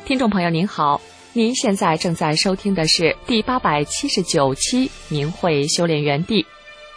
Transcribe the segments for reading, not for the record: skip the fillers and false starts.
听众朋友您好，您现在正在收听的是第879期明慧修炼园地。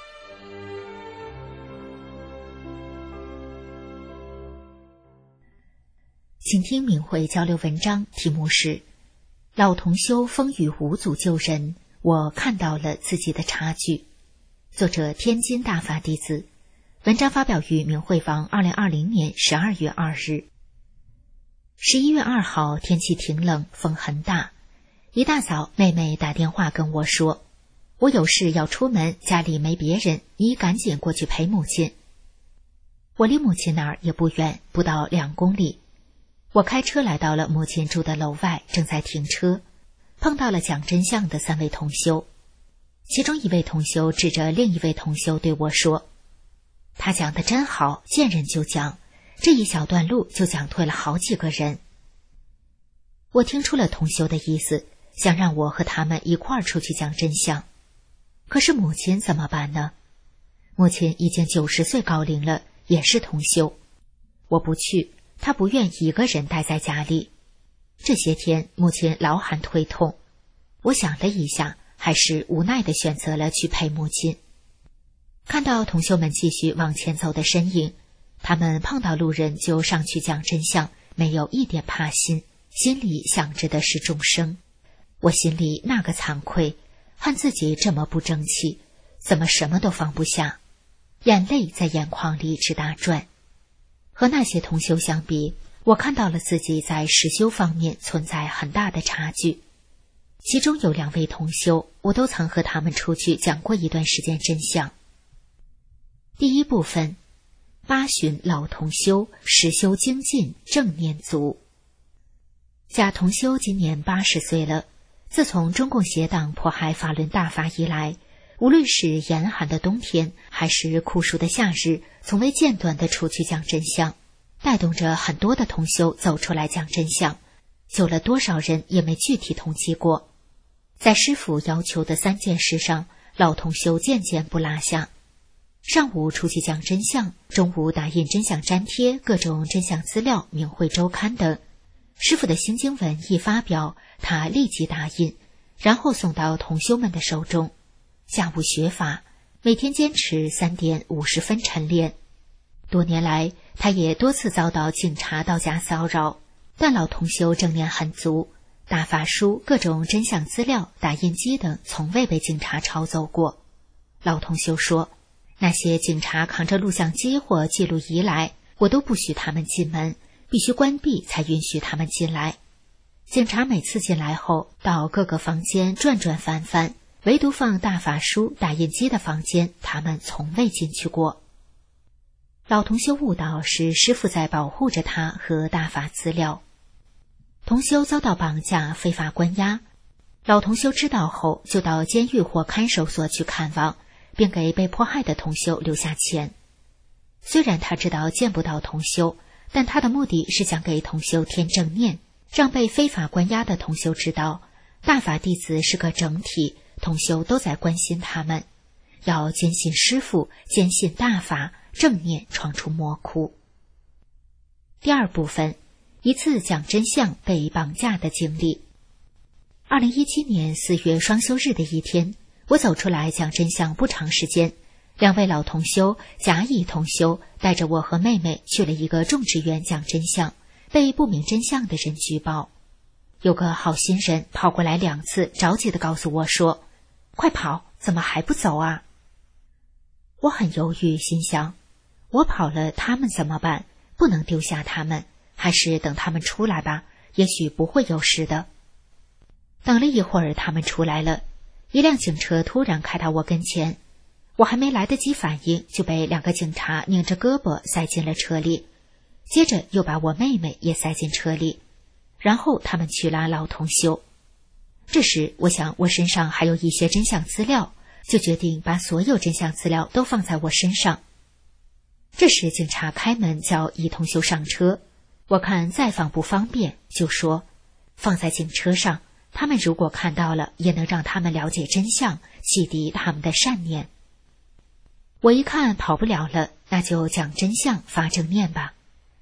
请听明慧交流文章，题目是老同修风雨无阻救人，我看到了自己的差距。作者天津大法弟子，文章发表于明慧网2020年12月2日。11月2号，天气挺冷，风很大。一大早，妹妹打电话跟我说，我有事要出门，家里没别人，你赶紧过去陪母亲。我离母亲那儿也不远，不到2公里。我开车来到了母亲住的楼外，正在停车，碰到了讲真相的3位同修。其中一位同修指着另一位同修对我说，他讲得真好，见人就讲，这一小段路就讲退了好几个人。我听出了同修的意思，想让我和他们一块儿出去讲真相。可是母亲怎么办呢？母亲已经90岁高龄了，也是同修。我不去，她不愿一个人待在家里。这些天母亲老喊腿痛，我想了一下，还是无奈地选择了去陪母亲。看到同修们继续往前走的身影，他们碰到路人就上去讲真相，没有一点怕心，心里想着的是众生。我心里那个惭愧，恨自己这么不争气，怎么什么都放不下，眼泪在眼眶里直打转。和那些同修相比，我看到了自己在实修方面存在很大的差距。其中有2位同修，我都曾和他们出去讲过一段时间真相。第一部分，8旬老同修，实修精进，正念足。贾同修今年80岁了，自从中共邪党迫害法轮大法以来，无论是严寒的冬天还是酷暑的夏日，从未间断地出去讲真相，带动着很多的同修走出来讲真相，救了多少人也没具体统计过。在师父要求的3件事上，老同修件件不落下。上午出去讲真相，中午打印真相粘贴，各种真相资料、明慧周刊等。师父的心经文一发表，他立即打印，然后送到同修们的手中。下午学法，每天坚持3点50分晨练。多年来，他也多次遭到警察到家骚扰，但老同修正念很足，大法书、各种真相资料、打印机等从未被警察抄走过。老同修说，那些警察扛着录像机或记录仪来，我都不许他们进门，必须关闭才允许他们进来。警察每次进来后，到各个房间转转翻翻，唯独放大法书、打印机的房间，他们从未进去过。老同修悟道是师父在保护着他和大法资料。同修遭到绑架、非法关押，老同修知道后，就到监狱或看守所去看望，并给被迫害的同修留下钱。虽然他知道见不到同修，但他的目的是想给同修添正念，让被非法关押的同修知道，大法弟子是个整体，同修都在关心他们，要坚信师父，坚信大法，正念闯出魔窟。第二部分，一次讲真相被绑架的经历。2017年4月双休日的一天，我走出来讲真相不长时间，2位老同修、甲乙同修带着我和妹妹去了一个种植园讲真相，被不明真相的人举报。有个好心人跑过来2次，着急地告诉我说，快跑，怎么还不走啊？我很犹豫，心想，我跑了他们怎么办？不能丢下他们，还是等他们出来吧，也许不会有事的。等了一会儿，他们出来了，一辆警车突然开到我跟前，我还没来得及反应，就被2个警察拧着胳膊塞进了车里，接着又把我妹妹也塞进车里，然后他们去拉老同修。这时我想我身上还有一些真相资料，就决定把所有真相资料都放在我身上。这时警察开门叫乙同修上车，我看再放不方便，就说放在警车上，他们如果看到了，也能让他们了解真相，洗涤他们的善念。我一看跑不了了，那就讲真相，发正念吧。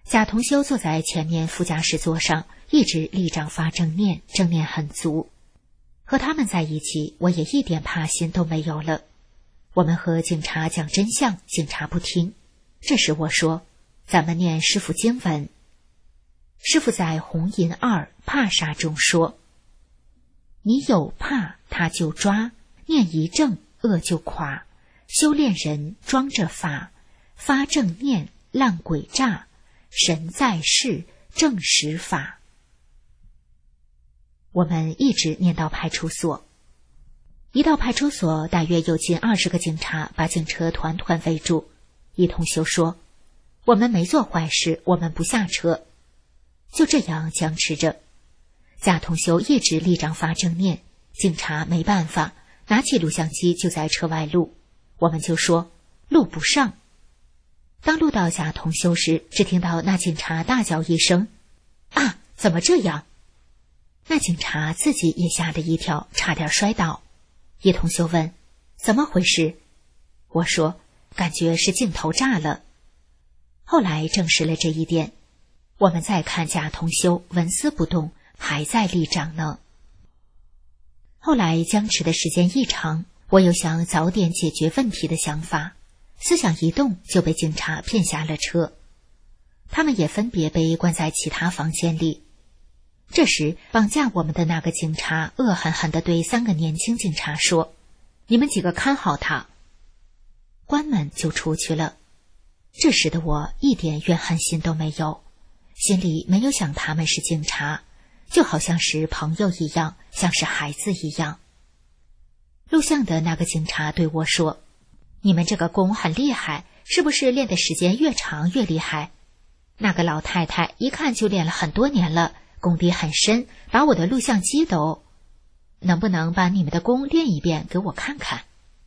贾同修坐在前面副驾驶座上，一直立正发正念，正念很足。和他们在一起，我也一点怕心都没有了。我们和警察讲真相，警察不听。这时我说，咱们念师父经文。师父在红银2怕杀中说，你有怕他就抓，念一正恶就垮，修炼人装着法，发正念烂鬼诈，神在世正实法。我们一直念到派出所。一到派出所，大约有近20个警察把警车团团围住。一同修说，我们没做坏事，我们不下车。就这样僵持着。贾同修一直立正发正念，警察没办法，拿起录像机就在车外录。我们就说录不上。当录到贾同修时，只听到那警察大叫一声，啊，怎么这样？那警察自己也吓了一跳，差点摔倒。叶同修问，怎么回事？我说，感觉是镜头炸了。后来证实了这一点。我们再看贾同修纹丝不动，还在立正呢。后来僵持的时间一长，我有想早点解决问题的想法，思想一动就被警察骗下了车。他们也分别被关在其他房间里。这时绑架我们的那个警察恶狠狠地对3个年轻警察说，你们几个看好他。关门就出去了。这时的我一点怨恨心都没有，心里没有想他们是警察，就好像是朋友一样，像是孩子一样。录像的那个警察对我说，你们这个功很厉害，是不是练的时间越长越厉害？那个老太太一看就练了很多年了，功底很深，把我的录像机都……能不能把你们的功练一遍给我看看？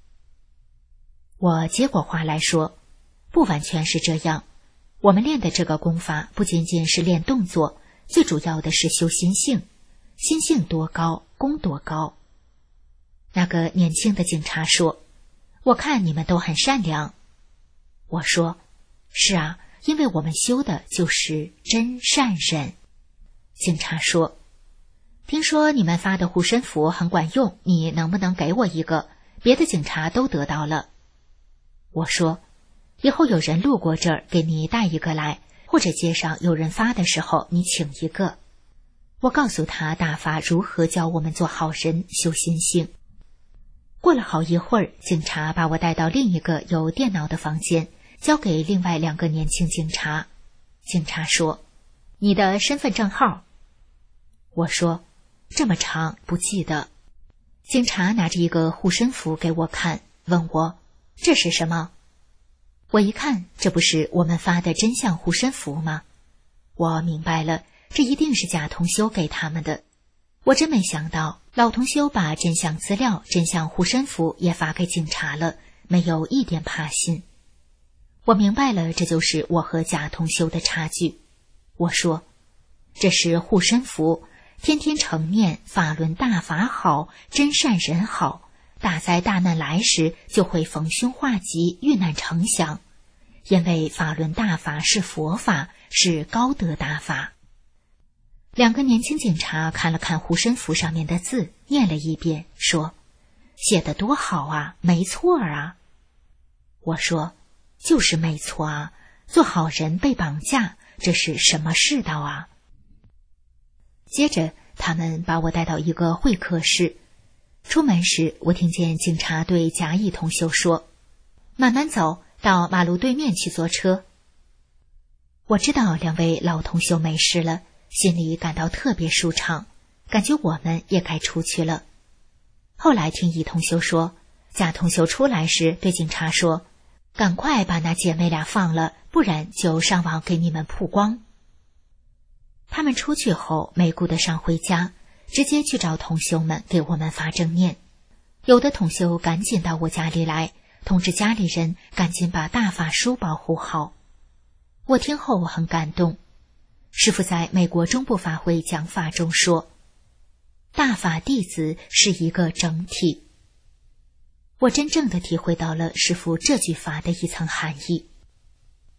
我接过话来说，不完全是这样。我们练的这个功法不仅仅是练动作，最主要的是修心性。心性多高，功多高。那个年轻的警察说，我看你们都很善良。我说，是啊，因为我们修的就是真善忍。警察说，听说你们发的护身符很管用，你能不能给我一个？别的警察都得到了。我说，以后有人路过这儿，给你带一个来，或者街上有人发的时候，你请一个。我告诉他大法如何教我们做好人，修心性。过了好一会儿，警察把我带到另一个有电脑的房间，交给另外2个年轻警察。警察说，你的身份证号？我说，这么长，不记得。警察拿着一个护身符给我看，问我，这是什么？我一看，这不是我们发的真相护身符吗？我明白了，这一定是贾同修给他们的。我真没想到，老同修把真相资料、真相护身符也发给警察了，没有一点怕心。我明白了，这就是我和贾同修的差距。我说，这是护身符，天天成念，法轮大法好，真善人好，大灾大难来时就会逢凶化吉，遇难成祥。因为法轮大法是佛法，是高德大法。2个年轻警察看了看护身符上面的字，念了一遍，说，写得多好啊，没错啊。我说，就是没错啊，做好人被绑架，这是什么世道啊？接着他们把我带到一个会客室。出门时，我听见警察对贾乙同修说，慢慢走，到马路对面去坐车。我知道2位老同修没事了，心里感到特别舒畅，感觉我们也该出去了。后来听乙同修说，贾同修出来时对警察说，赶快把那姐妹俩放了，不然就上网给你们曝光。他们出去后没顾得上回家，直接去找同修们给我们发正念。有的同修赶紧到我家里来，通知家里人赶紧把大法书保护好。我听后很感动。师父在美国中部法会讲法中说，大法弟子是一个整体。我真正的体会到了师父这句法的一层含义。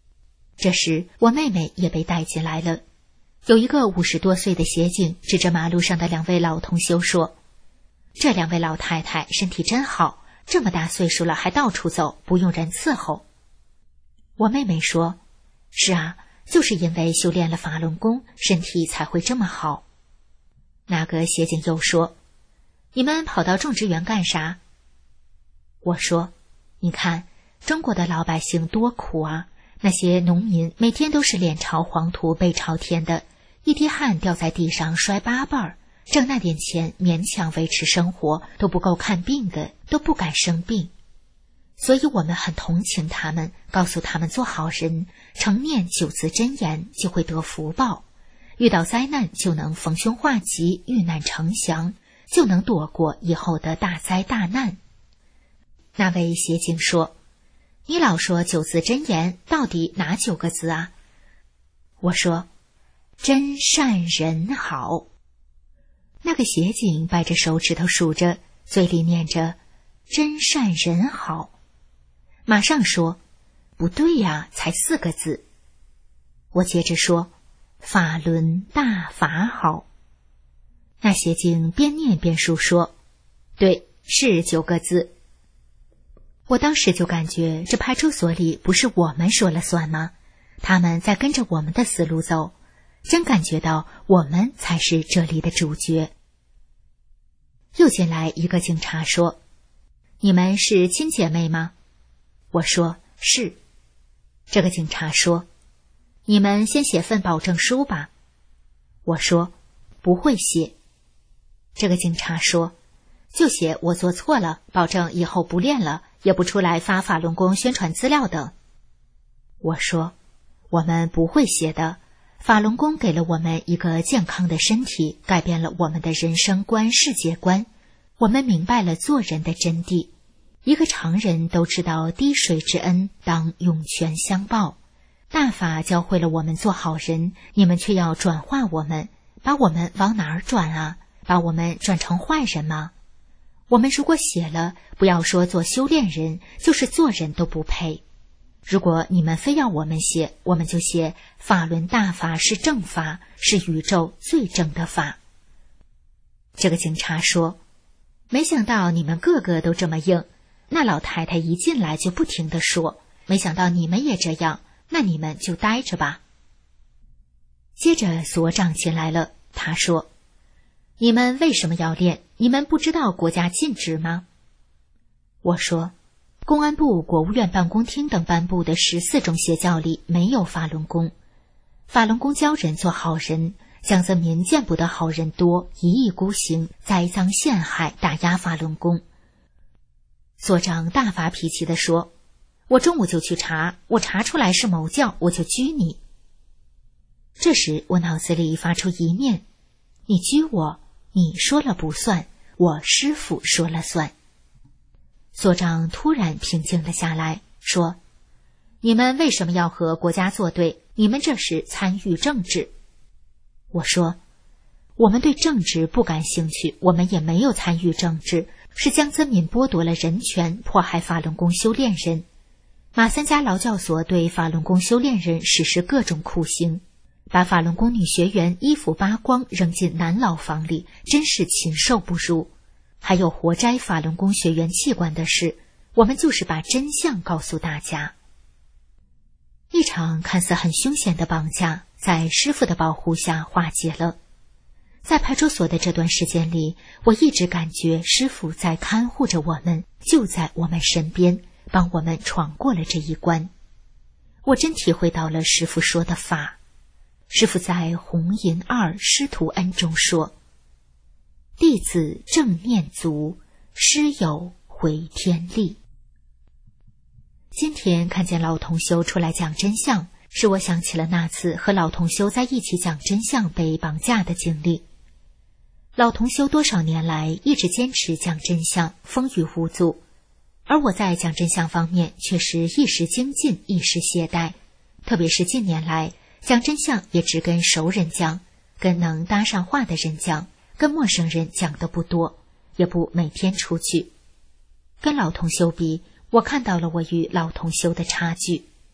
这时我妹妹也被带进来了。有一个50多岁的协警指着马路上的2位老同修说：“这2位老太太身体真好，这么大岁数了还到处走，不用人伺候。”我妹妹说：“是啊，就是因为修炼了法轮功，身体才会这么好。”那个协警又说：“你们跑到种植园干啥？”我说：“你看，中国的老百姓多苦啊！那些农民每天都是脸朝黄土背朝天的，一滴汗掉在地上摔8瓣，挣那点钱勉强维持生活，都不够看病的，都不敢生病。所以我们很同情他们，告诉他们做好人，常念9字真言就会得福报，遇到灾难就能逢凶化吉，遇难成祥，就能躲过以后的大灾大难。”那位协警说：“你老说9字真言，到底哪9个字啊？”我说：“真善人好。”那个协警掰着手指头数着，嘴里念着真善人好，马上说：“不对呀，才4个字。”我接着说：“法轮大法好。”那协警边念边数说：“对，是9个字。”我当时就感觉这派出所里不是我们说了算吗？他们在跟着我们的思路走，真感觉到我们才是这里的主角。又进来一个警察说：“你们是亲姐妹吗？”我说：“是。”这个警察说：“你们先写份保证书吧。”我说：“不会写。”这个警察说：“就写我做错了，保证以后不练了，也不出来发法轮功宣传资料等。”我说：“我们不会写的，法轮功给了我们一个健康的身体，改变了我们的人生观、世界观，我们明白了做人的真谛。一个常人都知道滴水之恩当涌泉相报，大法教会了我们做好人，你们却要转化我们，把我们往哪儿转啊？把我们转成坏人吗？我们如果写了，不要说做修炼人，就是做人都不配。如果你们非要我们写，我们就写法轮大法是正法，是宇宙最正的法。”这个警察说：“没想到你们个个都这么硬。那老太太一进来就不停地说，没想到你们也这样，那你们就待着吧。”接着所长进来了，他说：“你们为什么要练？你们不知道国家禁止吗？”我说：“公安部、国务院办公厅等颁布的14种邪教里没有法轮功。法轮功教人做好人，江泽民见不得好人多，一意孤行，栽赃陷害，打压法轮功。”所长大发脾气地说：“我中午就去查，我查出来是某教，我就拘你。”这时我脑子里发出一念：你拘我，你说了不算，我师父说了算。所长突然平静了下来，说：“你们为什么要和国家作对？你们这是参与政治。”我说：“我们对政治不感兴趣，我们也没有参与政治，是江泽民剥夺了人权，迫害法轮功修炼人。马三家劳教所对法轮功修炼人实施各种酷刑，把法轮功女学员衣服扒光扔进男牢房里，真是禽兽不如。还有活摘法轮功学员器官的事，我们就是把真相告诉大家。”一场看似很凶险的绑架，在师父的保护下化解了。在派出所的这段时间里，我一直感觉师父在看护着我们，就在我们身边，帮我们闯过了这一关。我真体会到了师父说的法。师父在《弘淫2师徒恩》中说：“弟子正念足，师友回天力。”今天看见老同修出来讲真相，使我想起了那次和老同修在一起讲真相被绑架的经历。老同修多少年来一直坚持讲真相，风雨无阻，而我在讲真相方面却是一时精进，一时懈怠。特别是近年来，讲真相也只跟熟人讲，跟能搭上话的人讲，跟陌生人讲的不多，也不每天出去。跟老同修比，我看到了我与老同修的差距。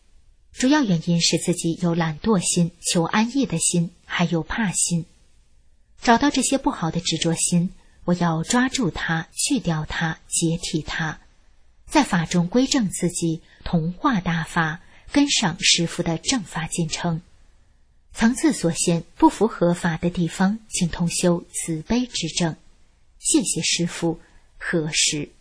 主要原因是自己有懒惰心、求安逸的心，还有怕心。找到这些不好的执着心，我要抓住它，去掉它，解体它，在法中归正自己，同化大法，跟上师父的正法进程。层次所限，不符合法的地方，请同修慈悲指正。谢谢师父，何时？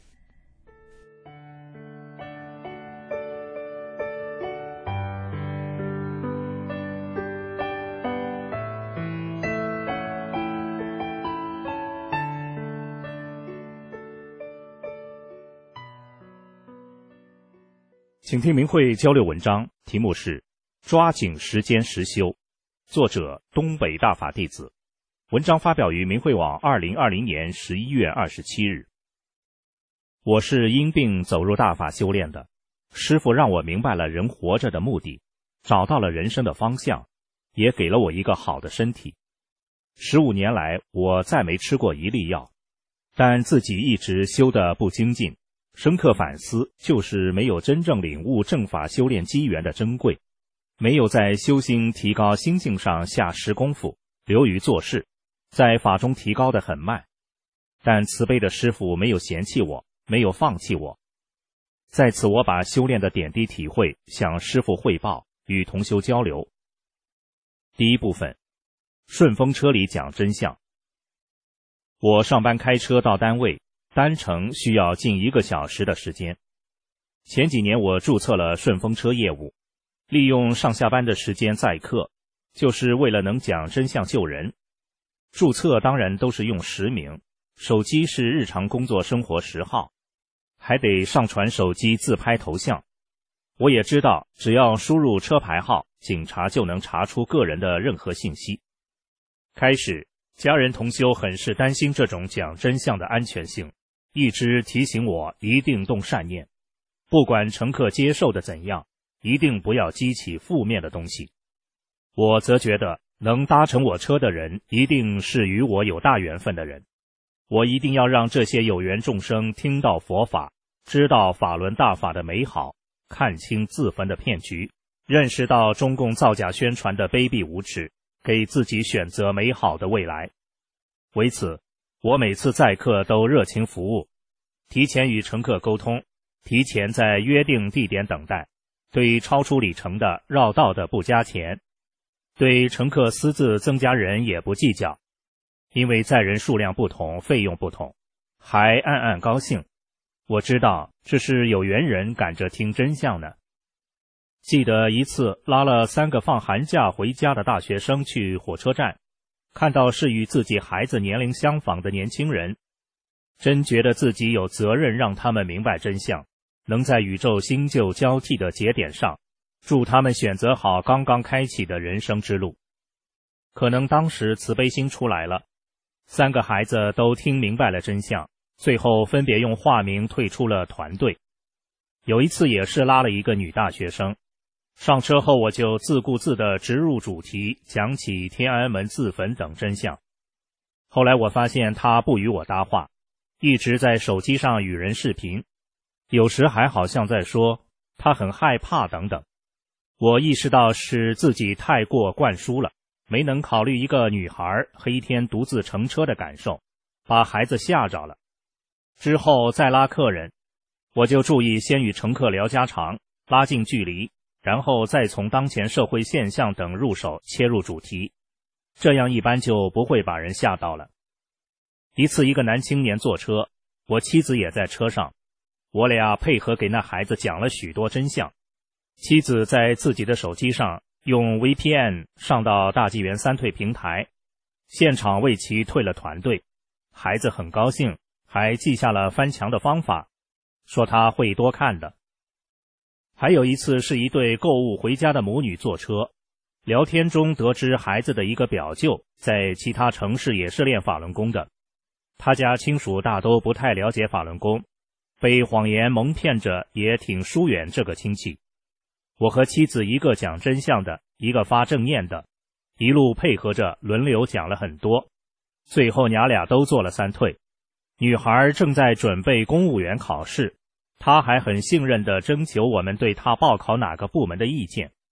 请听明慧交流文章，题目是抓紧时间实修，作者东北大法弟子。文章发表于明慧网2020年11月27日。我是因病走入大法修炼的，师父让我明白了人活着的目的，找到了人生的方向，也给了我一个好的身体。15年来，我再没吃过一粒药，但自己一直修得不精进，深刻反思，就是没有真正领悟正法修炼机缘的珍贵，没有在修心提高心境上下实功夫，流于做事，在法中提高得很慢。但慈悲的师父没有嫌弃我，没有放弃我。在此我把修炼的点滴体会向师父汇报，与同修交流。第一部分，顺风车里讲真相。我上班开车到单位，单程需要近1个小时的时间。前几年我注册了顺风车业务，利用上下班的时间载客，就是为了能讲真相救人。注册当然都是用实名，手机是日常工作生活10号，还得上传手机自拍头像。我也知道，只要输入车牌号，警察就能查出个人的任何信息。开始，家人同修很是担心这种讲真相的安全性，一直提醒我一定动善念，不管乘客接受的怎样，一定不要激起负面的东西。我则觉得能搭乘我车的人一定是与我有大缘分的人，我一定要让这些有缘众生听到佛法，知道法轮大法的美好，看清自焚的骗局，认识到中共造假宣传的卑鄙无耻，给自己选择美好的未来。为此，我每次载客都热情服务，提前与乘客沟通，提前在约定地点等待，对超出里程的、绕道的不加钱，对乘客私自增加人也不计较，因为载人数量不同，费用不同，还暗暗高兴。我知道这是有缘人赶着听真相呢。记得一次拉了3个放寒假回家的大学生去火车站，看到是与自己孩子年龄相仿的年轻人，真觉得自己有责任让他们明白真相，能在宇宙新旧交替的节点上，祝他们选择好刚刚开启的人生之路。可能当时慈悲心出来了，3个孩子都听明白了真相，最后分别用化名退出了团队。有一次也是拉了一个女大学生，上车后我就自顾自地直入主题，讲起天安门自焚等真相。后来我发现她不与我搭话，一直在手机上与人视频，有时还好像在说她很害怕等等。我意识到是自己太过灌输了，没能考虑一个女孩黑天独自乘车的感受，把孩子吓着了。之后再拉客人，我就注意先与乘客聊家常，拉近距离，然后再从当前社会现象等入手切入主题，这样一般就不会把人吓到了。一次一个男青年坐车，我妻子也在车上，我俩配合给那孩子讲了许多真相。妻子在自己的手机上用 VPN 上到大纪元3退平台，现场为其退了团队。孩子很高兴，还记下了翻墙的方法，说他会多看的。还有一次是一对购物回家的母女坐车，聊天中得知孩子的一个表舅在其他城市也是练法轮功的，他家亲属大都不太了解法轮功，被谎言蒙骗着也挺疏远这个亲戚。我和妻子一个讲真相的，一个发正念的，一路配合着轮流讲了很多，最后娘俩都做了3退。女孩正在准备公务员考试，她还很信任地征求我们对她报考哪个部门的意见，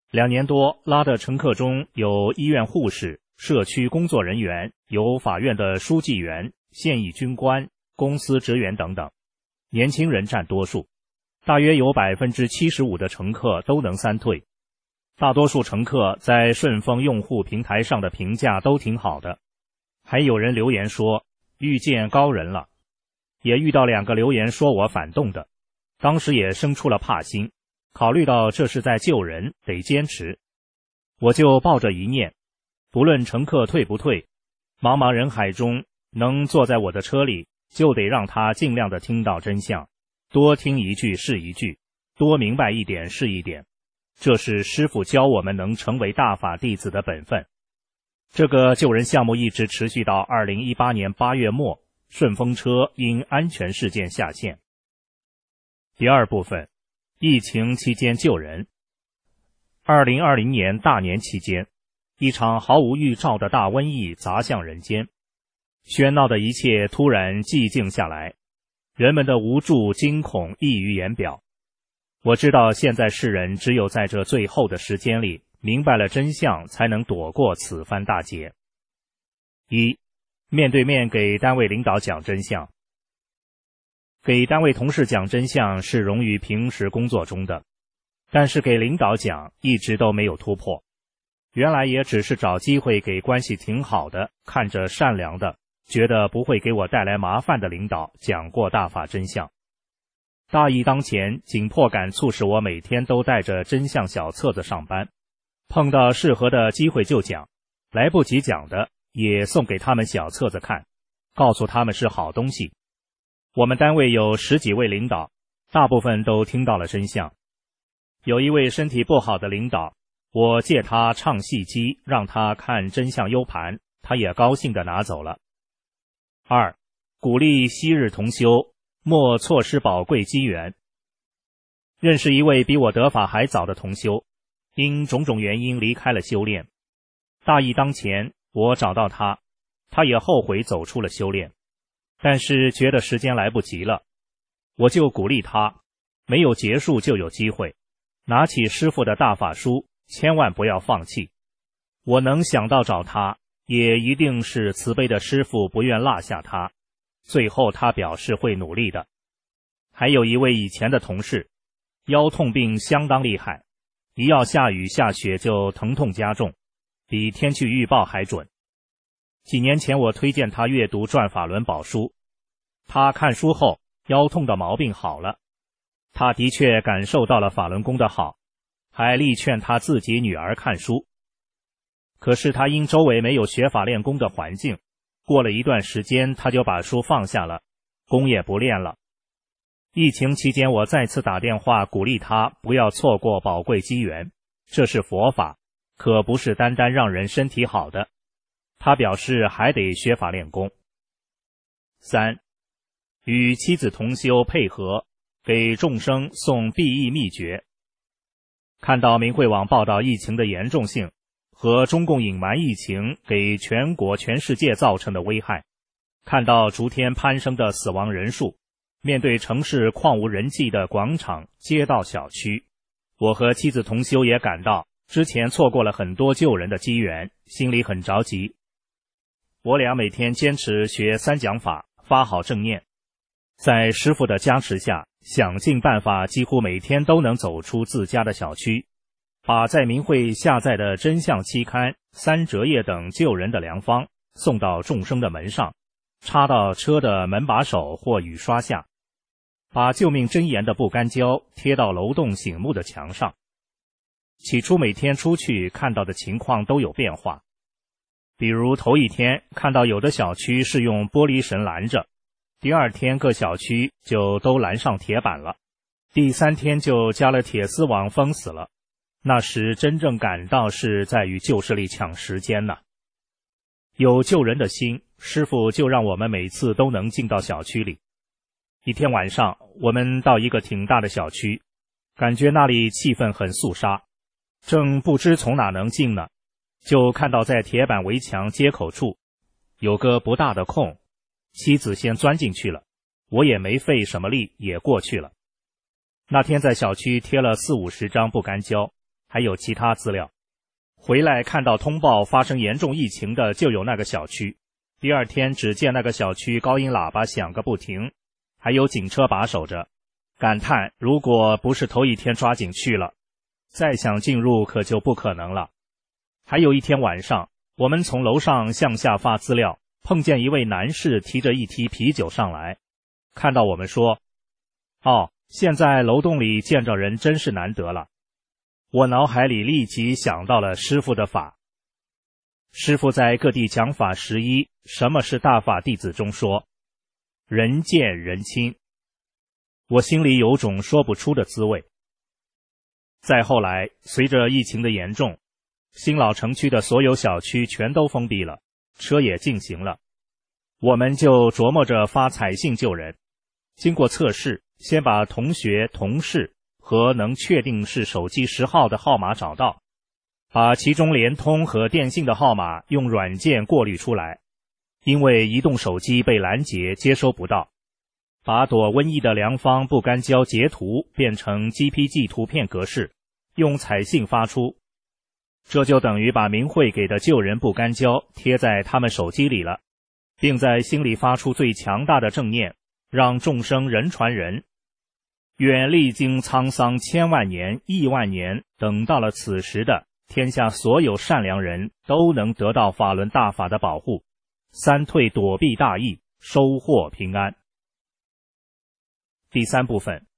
2年多，拉的乘客中有医院护士、社区工作人员，有法院的书记员、现役军官、公司职员等等，年轻人占多数，大约有 75% 的乘客都能3退。大多数乘客在顺丰用户平台上的评价都挺好的，还有人留言说遇见高人了，也遇到2个留言说我反动的，当时也生出了怕心，考虑到这是在救人，得坚持，我就抱着一念，不论乘客退不退，茫茫人海中能坐在我的车里，就得让他尽量的听到真相，多听一句是一句，多明白一点是一点，这是师父教我们能成为大法弟子的本分。这个救人项目一直持续到2018年8月末，顺风车因安全事件下线。第二部分，疫情期间救人。2020年大年期间，一场毫无预兆的大瘟疫砸向人间，喧闹的一切突然寂静下来，人们的无助惊恐溢于言表。我知道现在世人只有在这最后的时间里明白了真相，才能躲过此番大劫。1. 面对面给单位领导讲真相。给单位同事讲真相是融于平时工作中的，但是给领导讲一直都没有突破。原来也只是找机会给关系挺好的、看着善良的、觉得不会给我带来麻烦的领导讲过大法真相。大义当前，紧迫感促使我每天都带着真相小册子上班，碰到适合的机会就讲，来不及讲的也送给他们小册子看，告诉他们是好东西。我们单位有10几位领导，大部分都听到了真相。有一位身体不好的领导，我借他唱戏机，让他看真相 U 盘，他也高兴地拿走了。2. 鼓励昔日同修，莫错失宝贵机缘。认识一位比我得法还早的同修，因种种原因离开了修炼。大义当前，我找到他，他也后悔走出了修炼，但是觉得时间来不及了，我就鼓励他，没有结束就有机会，拿起师父的大法书，千万不要放弃。我能想到找他，也一定是慈悲的师父不愿落下他，最后他表示会努力的。还有一位以前的同事，腰痛病相当厉害，一要下雨下雪就疼痛加重，比天气预报还准。几年前我推荐他阅读转法轮宝书，他看书后腰痛的毛病好了，他的确感受到了法轮功的好，还力劝他自己女儿看书。可是他因周围没有学法练功的环境，过了一段时间他就把书放下了，功也不练了。疫情期间我再次打电话鼓励他不要错过宝贵机缘，这是佛法，可不是单单让人身体好的。他表示还得学法练功。3. 与妻子同修配合，给众生送避疫秘诀。看到明慧网报道疫情的严重性和中共隐瞒疫情给全国全世界造成的危害，看到逐天攀升的死亡人数，面对城市旷无人迹的广场、街道、小区，我和妻子同修也感到之前错过了很多救人的机缘，心里很着急。我俩每天坚持学3讲法，发好正念，在师父的加持下，想尽办法几乎每天都能走出自家的小区，把在明慧下载的真相期刊、3折页等救人的良方送到众生的门上，插到车的门把手或雨刷下，把救命真言的不干胶贴到楼栋醒目的墙上。起初每天出去看到的情况都有变化，比如头一天看到有的小区是用玻璃绳拦着，第2天各小区就都拦上铁板了，第3天就加了铁丝网封死了。那时真正感到是在与旧势力抢时间呢。有救人的心，师父就让我们每次都能进到小区里。一天晚上，我们到一个挺大的小区，感觉那里气氛很肃杀，正不知从哪能进呢，就看到在铁板围墙接口处有个不大的空，妻子先钻进去了，我也没费什么力也过去了。那天在小区贴了40-50张不干胶， 还有其他资料。回来看到通报发生严重疫情的就有那个小区，第二天只见那个小区高音喇叭响个不停，还有警车把守着，感叹如果不是头一天抓紧去了，再想进入可就不可能了。还有一天晚上，我们从楼上向下发资料，碰见一位男士提着一提啤酒上来，看到我们说，现在楼洞里见着人真是难得了。我脑海里立即想到了师父的法。师父在各地讲法11什么是大法弟子中说，人见人亲，我心里有种说不出的滋味。再后来，随着疫情的严重，新老城区的所有小区全都封闭了，车也禁行了，我们就琢磨着发彩信救人。经过测试，先把同学、同事和能确定是手机10号的号码找到，把其中联通和电信的号码用软件过滤出来，因为移动手机被拦截接收不到，把躲瘟疫的良方不干胶截图变成 GPG 图片格式，用彩信发出，这就等于把明慧给的救人不干胶贴在他们手机里了，并在心里发出最强大的正念，让众生人传人。愿历经沧桑千万年、亿万年，等到了此时的天下所有善良人都能得到法轮大法的保护，三退躲避大疫，收获平安。第3部分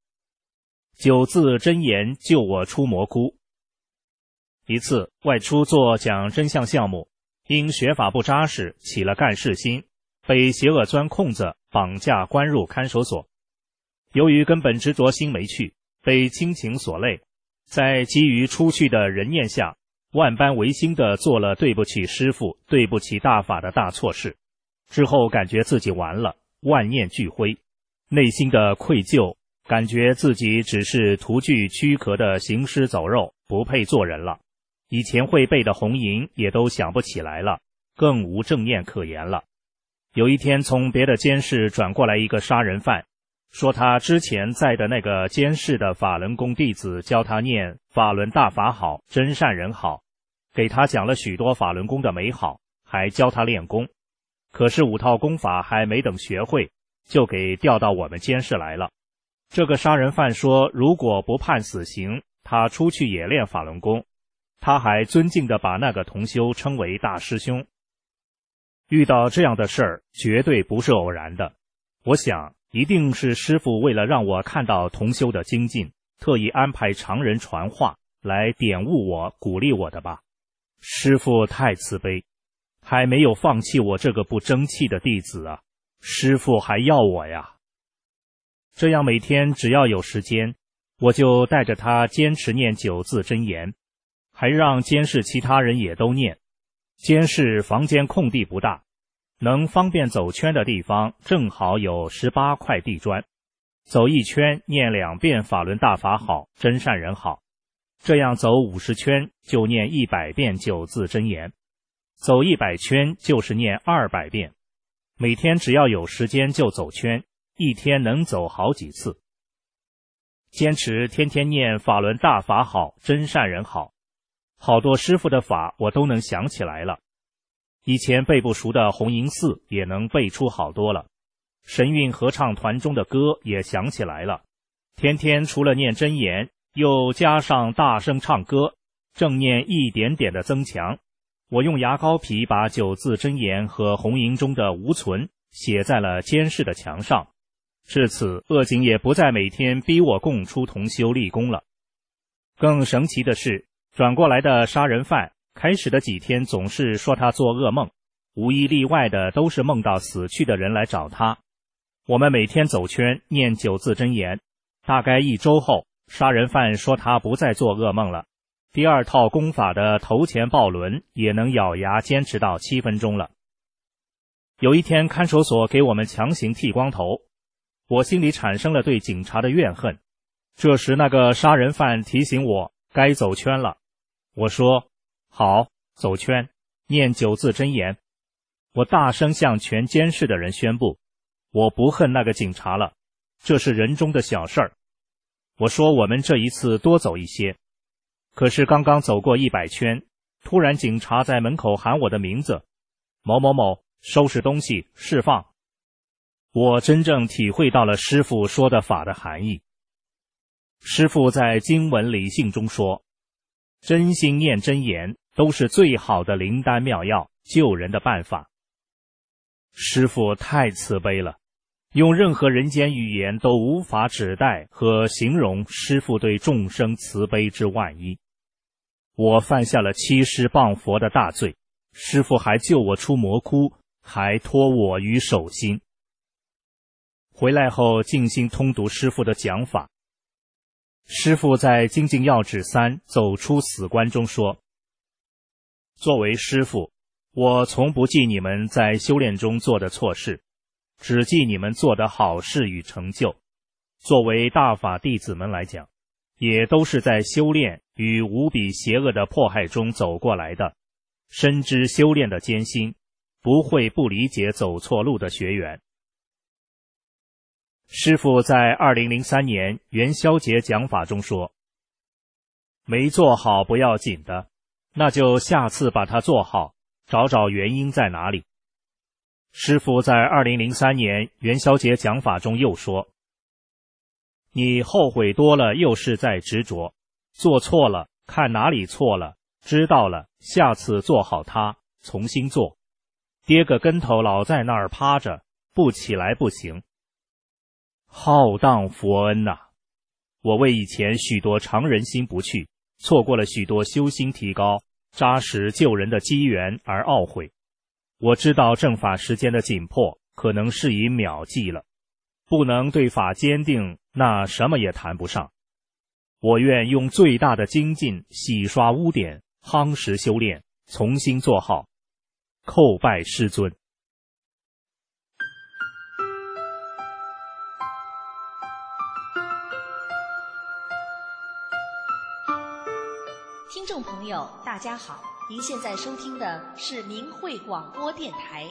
，9字真言救我出魔窟。一次外出做讲真相项目，因学法不扎实，起了干事心，被邪恶钻空子绑架关入看守所。由于根本执着心没去，被亲情所累，在基于出去的人念下，万般违心地做了对不起师父、对不起大法的大错事。之后感觉自己完了，万念俱灰，内心的愧疚，感觉自己只是徒具躯壳的行尸走肉，不配做人了。以前会背的红银也都想不起来了，更无正念可言了。有一天从别的监室转过来一个杀人犯，说他之前在的那个监室的法轮功弟子教他念法轮大法好，真善人好，给他讲了许多法轮功的美好，还教他练功。可是5套功法还没等学会，就给调到我们监室来了。这个杀人犯说，如果不判死刑，他出去也练法轮功。他还尊敬地把那个同修称为大师兄。遇到这样的事儿，绝对不是偶然的。我想，一定是师父为了让我看到同修的精进，特意安排常人传话来点悟我、鼓励我的吧。师父太慈悲，还没有放弃我这个不争气的弟子啊，师父还要我呀。这样每天只要有时间，我就带着他坚持念9字真言，还让监室其他人也都念。监室房间空地不大，能方便走圈的地方正好有18块地砖，走一圈念2遍法轮大法好，真善人好，这样走50圈就念100遍9字真言，走100圈就是念200遍。每天只要有时间就走圈，一天能走好几次。坚持天天念法轮大法好，真善人好，好多师父的法我都能想起来了。以前背不熟的红银寺也能背出好多了，神韵合唱团中的歌也想起来了。天天除了念真言，又加上大声唱歌，正念一点点的增强。我用牙膏皮把9字真言和红银中的无存写在了监室的墙上。至此，恶警也不再每天逼我供出同修立功了。更神奇的是，转过来的杀人犯开始的几天总是说他做噩梦，无一例外的都是梦到死去的人来找他。我们每天走圈念9字真言，大概1周后，杀人犯说他不再做噩梦了。第2套功法的头前抱轮也能咬牙坚持到7分钟了。有一天看守所给我们强行剃光头，我心里产生了对警察的怨恨。这时那个杀人犯提醒我该走圈了。我说好，走圈，念9字真言。我大声向全监室的人宣布，我不恨那个警察了，这是人中的小事儿。我说我们这一次多走一些。 可是刚刚走过100圈，突然警察在门口喊我的名字，某某某，收拾东西，释放。我真正体会到了师父说的法的含义。师父在经文理性中说，真心念真言都是最好的灵丹妙药，救人的办法。师父太慈悲了，用任何人间语言都无法指代和形容师父对众生慈悲之万一。我犯下了欺师谤佛的大罪，师父还救我出魔窟，还托我于手心。回来后静心通读师父的讲法。师父在《精进要旨3走出死关中说，作为师父，我从不记你们在修炼中做的错事，只记你们做的好事与成就。作为大法弟子们来讲，也都是在修炼与无比邪恶的迫害中走过来的，深知修炼的艰辛，不会不理解走错路的学员。师父在2003年元宵节讲法中说，没做好不要紧的，那就下次把它做好，找找原因在哪里。师父在2003年元宵节讲法中又说，你后悔多了又是在执着，做错了看哪里错了，知道了下次做好它，重新做，跌个跟头老在那儿趴着，不起来不行。浩荡佛恩呐！我为以前许多常人心不去，错过了许多修心提高、扎实救人的机缘而懊悔。我知道正法时间的紧迫，可能是以秒计了，不能对法坚定，那什么也谈不上。我愿用最大的精进洗刷污点，夯实修炼，重新做好。叩拜师尊。 听众朋友，大家好，您现在收听的是明慧广播电台。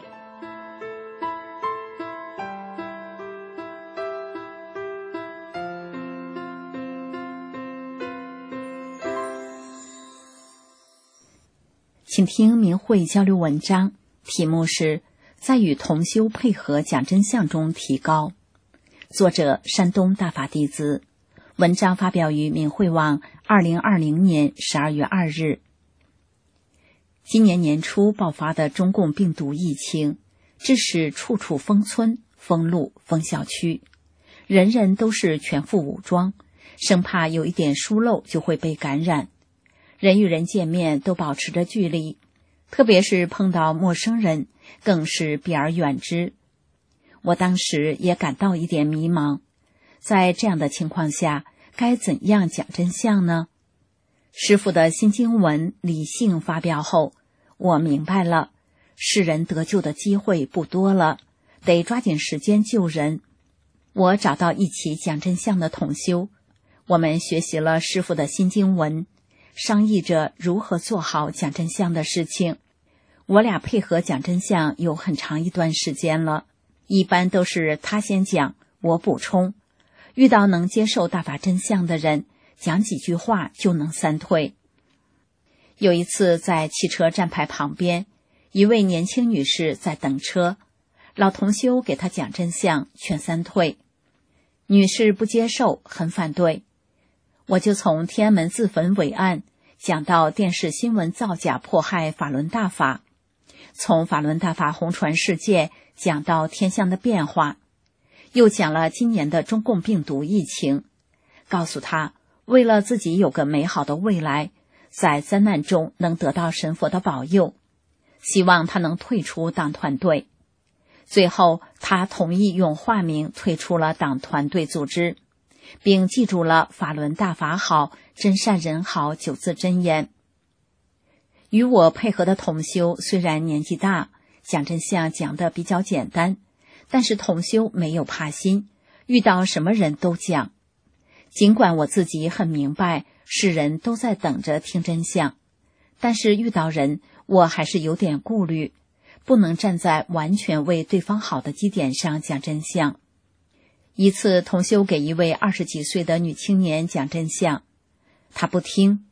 请听明慧交流文章，题目是在与同修配合讲真相中提高，作者山东大法弟子，文章发表于明慧网2020年12月2日。今年年初爆发的中共病毒疫情，致使处处封村、封路、封小区，人人都是全副武装，生怕有一点疏漏就会被感染。人与人见面都保持着距离，特别是碰到陌生人，更是避而远之。我当时也感到一点迷茫，在这样的情况下，该怎样讲真相呢？师父的新经文理性发表后，我明白了，世人得救的机会不多了，得抓紧时间救人。我找到一起讲真相的同修，我们学习了师父的新经文，商议着如何做好讲真相的事情。我俩配合讲真相有很长一段时间了，一般都是他先讲，我补充。遇到能接受大法真相的人，讲几句话就能三退。有一次在汽车站牌旁边，一位年轻女士在等车，老同修给她讲真相，劝三退。女士不接受，很反对。我就从天安门自焚伟案讲到电视新闻造假迫害法轮大法，从法轮大法红传世界讲到天象的变化，又讲了今年的中共病毒疫情，告诉他为了自己有个美好的未来，在灾难中能得到神佛的保佑，希望他能退出党团队。最后他同意用化名退出了党团队组织，并记住了法轮大法好，真善人好9字真言。与我配合的同修虽然年纪大，讲真相讲得比较简单，但是同修没有怕心，遇到什么人都讲。尽管我自己很明白世人都在等着听真相，但是遇到人我还是有点顾虑，不能站在完全为对方好的基点上讲真相。一次同修给一位20几岁的女青年讲真相，她不听，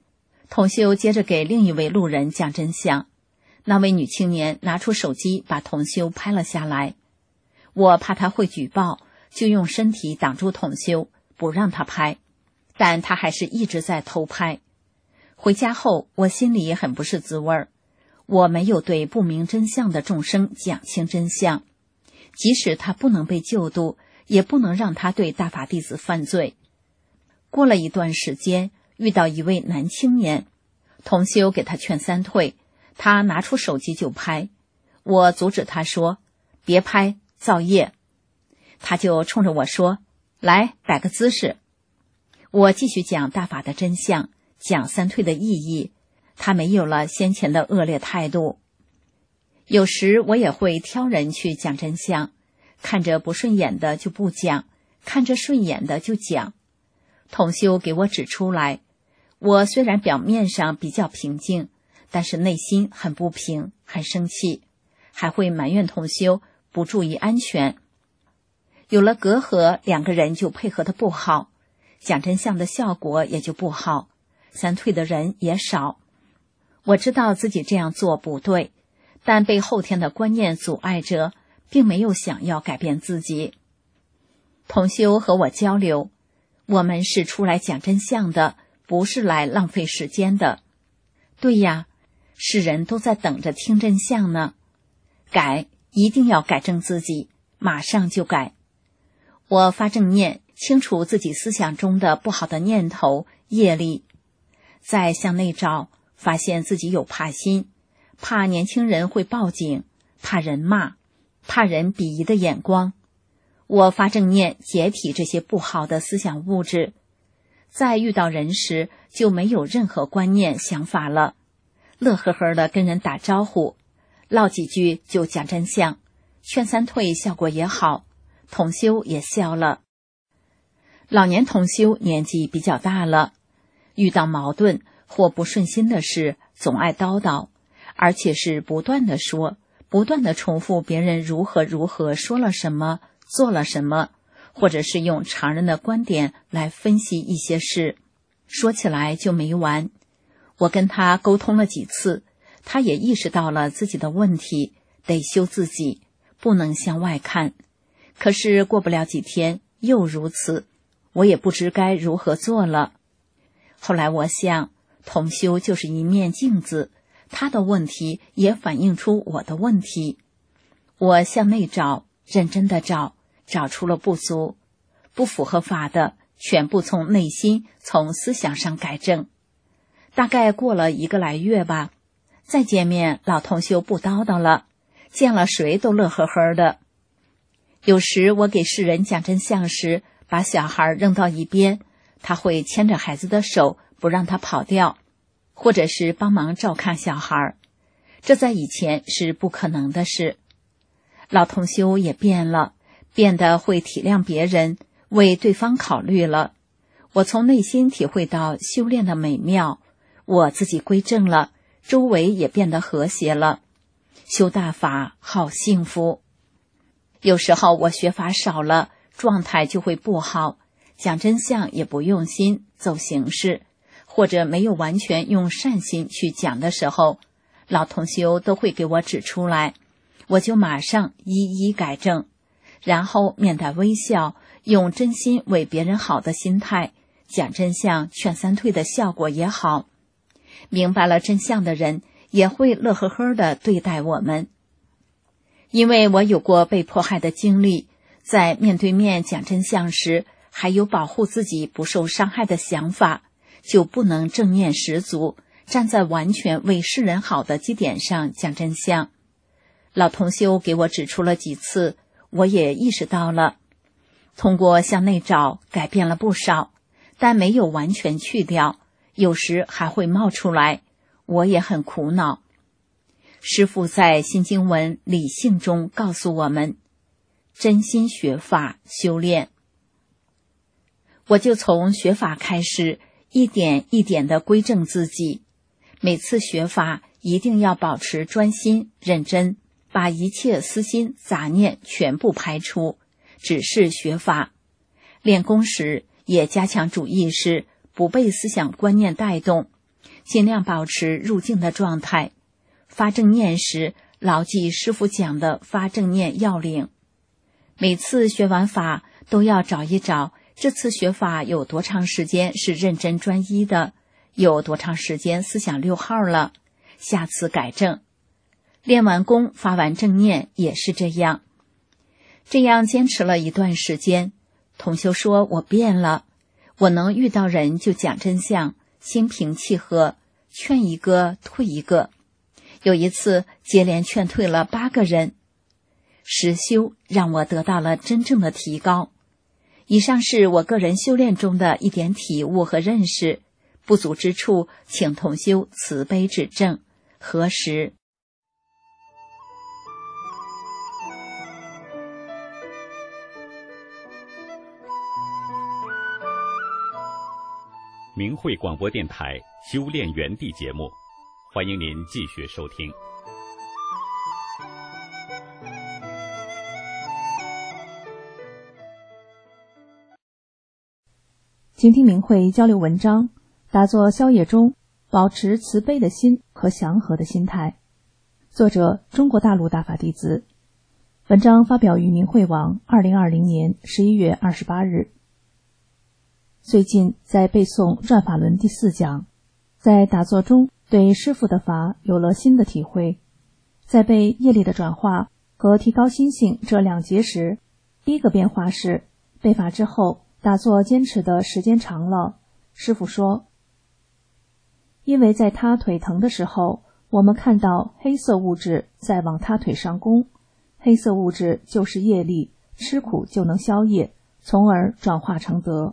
同修接着给另一位路人讲真相，那位女青年拿出手机把同修拍了下来。我怕她会举报，就用身体挡住同修，不让她拍，但她还是一直在偷拍。回家后，我心里很不是滋味儿。我没有对不明真相的众生讲清真相，即使他不能被救度，也不能让他对大法弟子犯罪。过了一段时间，遇到一位男青年，同修给他劝三退，他拿出手机就拍。我阻止他说：“别拍，造业。”他就冲着我说：“来，摆个姿势。”我继续讲大法的真相，讲三退的意义，他没有了先前的恶劣态度。有时我也会挑人去讲真相，看着不顺眼的就不讲，看着顺眼的就讲。同修给我指出来，我虽然表面上比较平静，但是内心很不平，很生气，还会埋怨同修不注意安全。有了隔阂，两个人就配合得不好，讲真相的效果也就不好，三退的人也少。我知道自己这样做不对，但被后天的观念阻碍着，并没有想要改变自己。同修和我交流，我们是出来讲真相的，不是来浪费时间的。对呀，世人都在等着听真相呢。改，一定要改正自己，马上就改。我发正念，清除自己思想中的不好的念头、业力。再向内找，发现自己有怕心，怕年轻人会报警，怕人骂，怕人鄙夷的眼光。我发正念，解体这些不好的思想物质。在遇到人时，就没有任何观念想法了，乐呵呵的跟人打招呼，唠几句就讲真相，劝三退效果也好，同修也笑了。老年同修年纪比较大了，遇到矛盾或不顺心的事，总爱叨叨，而且是不断的说，不断的重复别人如何如何说了什么，做了什么，或者是用常人的观点来分析一些事，说起来就没完。我跟他沟通了几次，他也意识到了自己的问题，得修自己，不能向外看。可是过不了几天又如此，我也不知该如何做了。后来我想，同修就是一面镜子，他的问题也反映出我的问题。我向内找，认真的找，找出了不足，不符合法的，全部从内心、从思想上改正。大概过了1个来月吧，再见面，老同修不叨叨了，见了谁都乐呵呵的。有时我给世人讲真相时，把小孩扔到一边，他会牵着孩子的手，不让他跑掉，或者是帮忙照看小孩，这在以前是不可能的事。老同修也变了，变得会体谅别人，为对方考虑了。我从内心体会到修炼的美妙，我自己归正了，周围也变得和谐了。修大法好幸福。有时候我学法少了，状态就会不好，讲真相也不用心，走形式，或者没有完全用善心去讲的时候，老同修都会给我指出来，我就马上一一改正，然后面带微笑，用真心为别人好的心态讲真相，劝三退的效果也好。明白了真相的人也会乐呵呵地对待我们。因为我有过被迫害的经历，在面对面讲真相时，还有保护自己不受伤害的想法，就不能正念十足，站在完全为世人好的基点上讲真相。老同修给我指出了几次，我也意识到了。通过向内找，改变了不少，但没有完全去掉，有时还会冒出来，我也很苦恼。师父在心经文理性中告诉我们，真心学法修炼。我就从学法开始，一点一点地归正自己。每次学法一定要保持专心认真，把一切私心杂念全部排除，只是学法。练功时也加强主意识，不被思想观念带动， 尽量保持入静的状态。发正念时，牢记师父讲的发正念要领。每次学完法都要找一找这次学法有多长时间是认真专一的，有多长时间思想溜号了，下次改正。练完功发完正念也是这样。这样坚持了一段时间，同修说我变了，我能遇到人就讲真相，心平气和，劝一个退一个。有一次接连劝退了8个人。实修让我得到了真正的提高。以上是我个人修炼中的一点体悟和认识，不足之处请同修慈悲指正。何时？ 明慧广播电台修炼园地节目，欢迎您继续收听。 请听明慧交流文章，打坐宵夜中保持慈悲的心和祥和的心态。作者中国大陆大法弟子。文章发表于明慧网2020年11月28日。最近在背诵转法轮第4讲，在打坐中对师父的法有了新的体会。在背业力的转化和提高心性这2节时，第一个变化是背法之后打坐坚持的时间长了。师父说，因为在他腿疼的时候，我们看到黑色物质在往他腿上攻，黑色物质就是业力，吃苦就能消业，从而转化成德。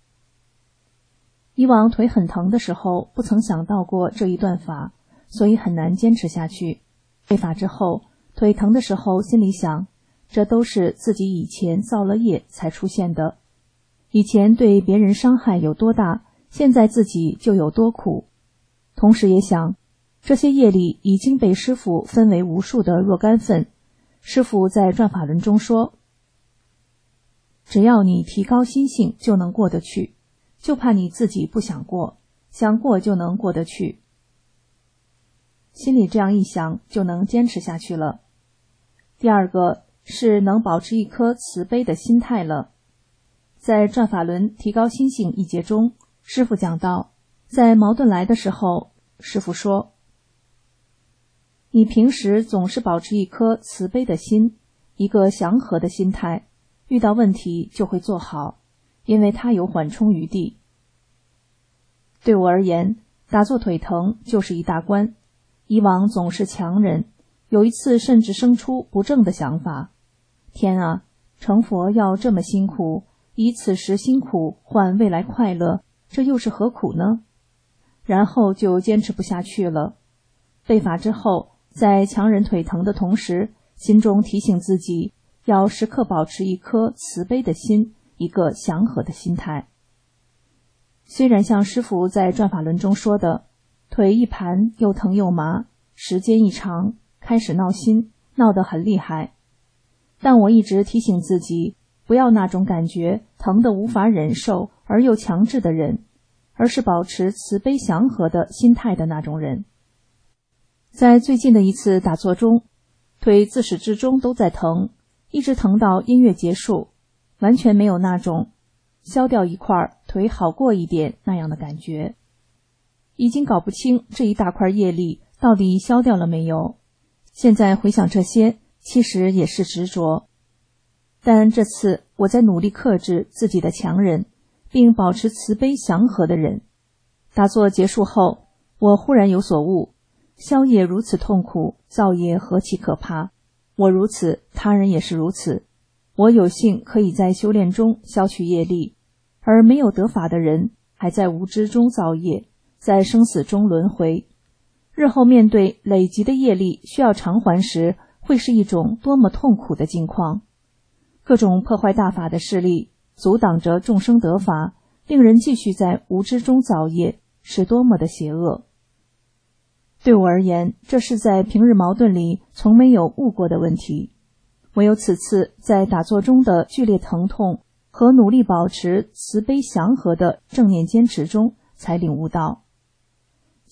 以往腿很疼的时候不曾想到过这一段法，所以很难坚持下去。背法之后，腿疼的时候心里想，这都是自己以前造了业才出现的。以前对别人伤害有多大，现在自己就有多苦。同时也想，这些业力已经被师父分为无数的若干份。师父在转法轮中说，只要你提高心性就能过得去，就怕你自己不想过，想过就能过得去。心里这样一想，就能坚持下去了。第二个是能保持一颗慈悲的心态了。在转法轮提高心性一节中，师父讲到，在矛盾来的时候，师父说，你平时总是保持一颗慈悲的心，一个祥和的心态，遇到问题就会做好，因为它有缓冲余地。对我而言，打坐腿疼就是一大关，以往总是强忍，有一次甚至生出不正的想法，天啊，成佛要这么辛苦，以此时辛苦换未来快乐，这又是何苦呢？然后就坚持不下去了。背法之后，在强忍腿疼的同时，心中提醒自己要时刻保持一颗慈悲的心，一个祥和的心态。虽然像师父在转法轮中说的，腿一盘又疼又麻，时间一长开始闹心，闹得很厉害，但我一直提醒自己，不要那种感觉疼得无法忍受而又强制的人，而是保持慈悲祥和的心态的那种人。在最近的一次打坐中，腿自始至终都在疼，一直疼到音乐结束，完全没有那种消掉一块腿好过一点那样的感觉。已经搞不清这一大块业力到底消掉了没有，现在回想这些，其实也是执着。但这次我在努力克制自己的强忍，并保持慈悲祥和的人。打坐结束后，我忽然有所悟，消业如此痛苦，造业何其可怕，我如此，他人也是如此。我有幸可以在修炼中消去业力，而没有得法的人还在无知中造业，在生死中轮回。日后面对累积的业力需要偿还时，会是一种多么痛苦的境况。各种破坏大法的势力阻挡着众生得法，令人继续在无知中造业，是多么的邪恶。对我而言，这是在平日矛盾里从没有悟过的问题，唯有此次在打坐中的剧烈疼痛和努力保持慈悲祥和的正念坚持中才领悟到。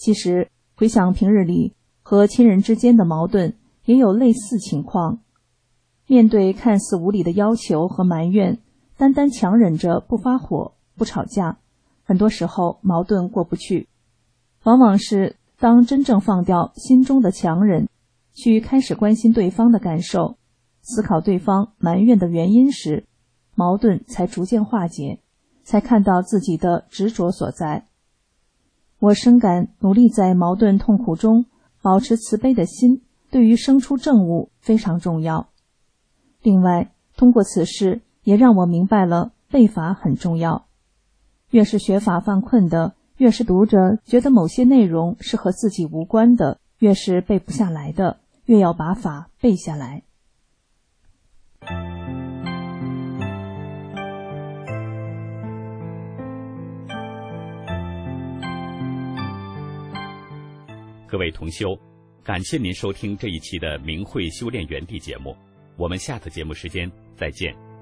其实回想平日里和亲人之间的矛盾，也有类似情况。面对看似无理的要求和埋怨，单单强忍着不发火、不吵架，很多时候矛盾过不去。往往是当真正放掉心中的强忍，去开始关心对方的感受，思考对方埋怨的原因时，矛盾才逐渐化解，才看到自己的执着所在。我深感努力在矛盾痛苦中保持慈悲的心，对于生出正悟非常重要。另外，通过此事也让我明白了背法很重要。越是学法犯困的，越是读着觉得某些内容是和自己无关的，越是背不下来的，越要把法背下来。 各位同修，感谢您收听这一期的明慧修炼园地节目，我们下次节目时间再见。